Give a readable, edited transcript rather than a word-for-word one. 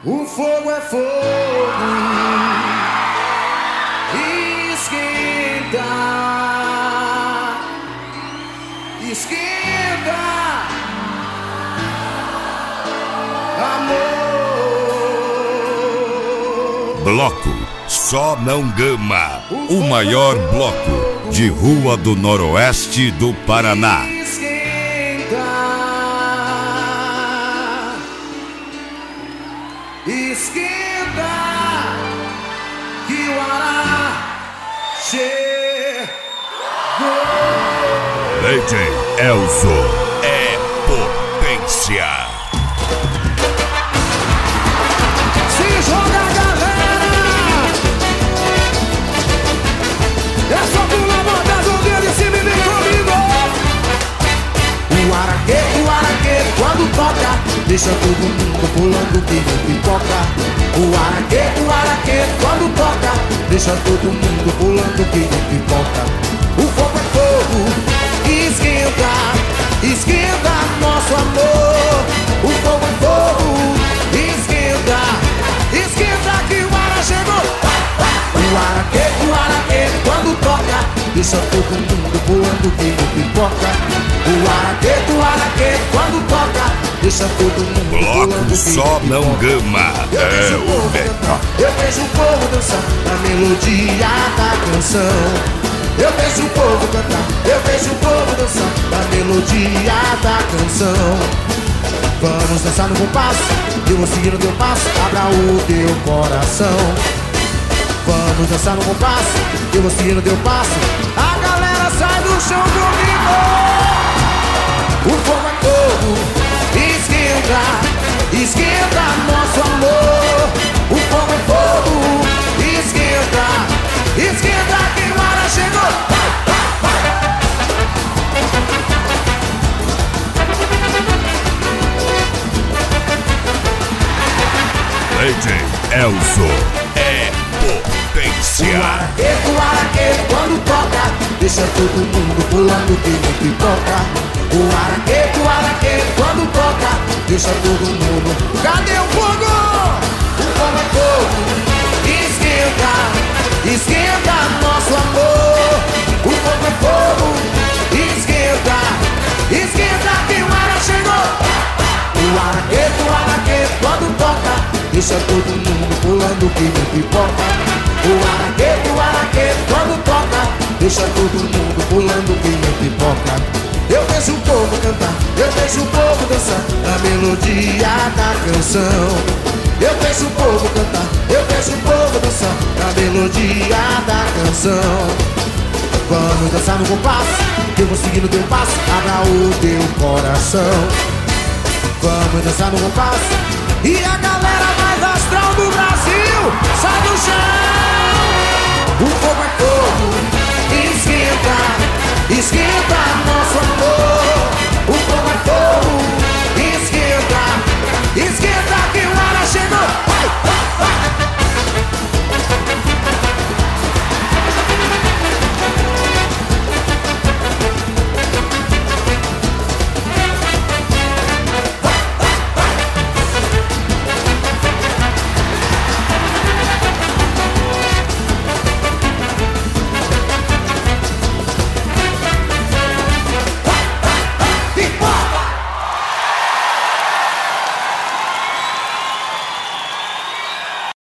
O fogo é fogo, esquenta, esquenta, amor. Bloco Só Não Gama, o maior bloco de rua do Noroeste do Paraná. Esquenta, que o Ará chegou. DJ Elzo é potência. Se joga, galera, é só pular, botar o dedo e se me vem comigo. O araquê, quando toca, deixa todo mundo pulando que nem pipoca. O araquê, quando toca, deixa todo mundo pulando que nem pipoca. O fogo é fogo, esquenta, esquenta nosso amor. O fogo é fogo, esquenta, esquenta que o ara chegou. O araquê, quando toca, deixa todo mundo pulando que nem pipoca. O araquê, quando toca, deixa todo mundo Bloco Só Não Gama é o melhor. Eu vejo o povo dançar na melodia da canção. Eu vejo o povo cantar, eu vejo o povo dançar na melodia da canção. Vamos dançar no compasso, eu vou seguir o teu passo, abra o teu coração. Vamos dançar no compasso, eu vou seguir o teu passo, a galera sai do chão comigo. O fogo é fogo, esquenta, esquenta nosso amor. O fogo é fogo, esquenta, esquenta que o ara chegou. DJ Elzo é potência. O araquê, quando toca, deixa todo mundo pulando que nem pipoca. O araquê, quando toca, deixa todo mundo. Cadê o fogo? O fogo é fogo, esquenta, esquenta nosso amor. O fogo é fogo, esquenta, esquenta que o ara chegou. O araquê, quando toca, deixa todo mundo pulando que nem pipoca. O araquê, quando toca, deixa todo mundo pulando que nem pipoca. Eu vejo o povo cantar, eu vejo o povo dançar na melodia da canção. Eu vejo o povo cantar, eu vejo o povo dançar na melodia da canção. Vamos dançar no compasso, eu vou seguir no teu passo, abra o teu coração. Vamos dançar no compasso, e a galera mais astral do Brasil sai do chão. O fogo é fogo, esquenta, esquenta